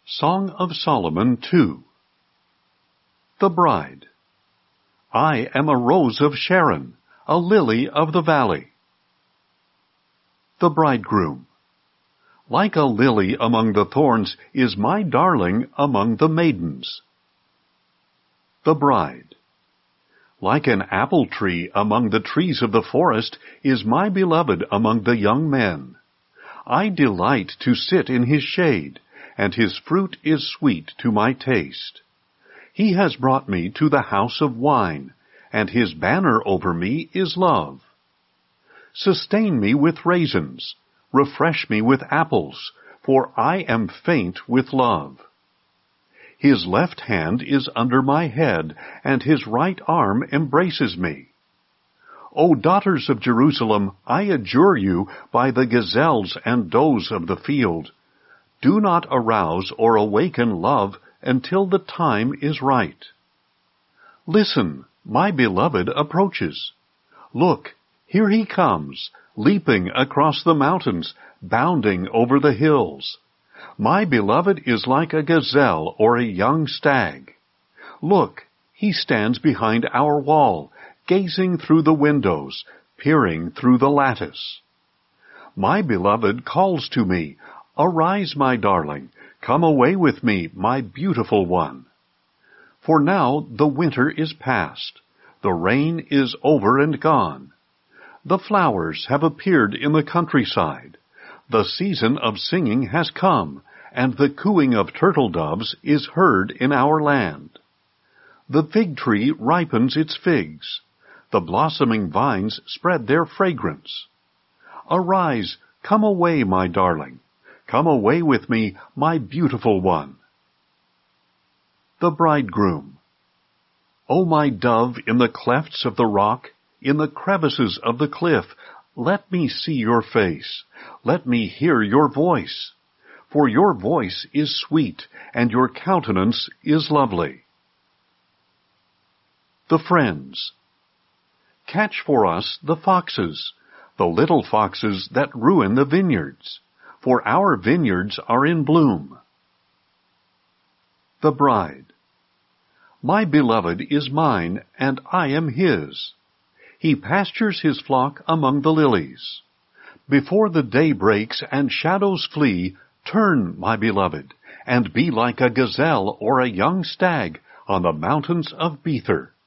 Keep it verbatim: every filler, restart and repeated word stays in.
Song of Solomon two. The Bride. I am a rose of Sharon, a lily of the valley. The Bridegroom. Like a lily among the thorns is my darling among the maidens. The Bride. Like an apple tree among the trees of the forest is my beloved among the young men. I delight to sit in his shade, and his fruit is sweet to my taste. He has brought me to the house of wine, and his banner over me is love. Sustain me with raisins, refresh me with apples, for I am faint with love. His left hand is under my head, and his right arm embraces me. O daughters of Jerusalem, I adjure you by the gazelles and does of the field, do not arouse or awaken love until the time is right. Listen, my beloved approaches. Look, here he comes, leaping across the mountains, bounding over the hills. My beloved is like a gazelle or a young stag. Look, he stands behind our wall, gazing through the windows, peering through the lattice. My beloved calls to me, Arise, my darling, come away with me, my beautiful one. For now the winter is past, the rain is over and gone. The flowers have appeared in the countryside, the season of singing has come, and the cooing of turtle doves is heard in our land. The fig tree ripens its figs, the blossoming vines spread their fragrance. Arise, come away, my darling. Come away with me, my beautiful one. The Bridegroom. O my dove, in the clefts of the rock, in the crevices of the cliff, let me see your face, let me hear your voice. For your voice is sweet, and your countenance is lovely. The Friends. Catch for us the foxes, the little foxes that ruin the vineyards, for our vineyards are in bloom. The Bride. My beloved is mine, and I am his. He pastures his flock among the lilies. Before the day breaks and shadows flee, turn, my beloved, and be like a gazelle or a young stag on the mountains of Bether.